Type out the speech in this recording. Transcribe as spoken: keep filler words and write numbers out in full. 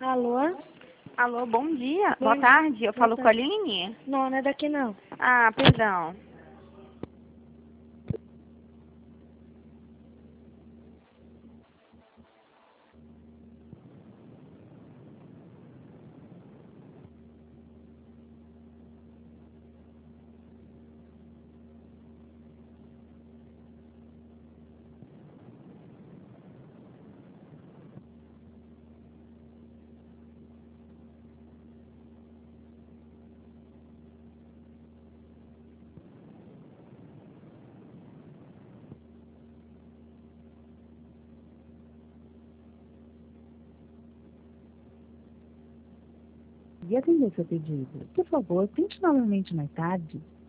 Alô? Alô, bom dia. Bom Boa dia. tarde. Eu Boa falo com a tarde. Aline? Não, não é daqui não. Ah, perdão. E atender seu pedido. Por favor, tente novamente mais tarde.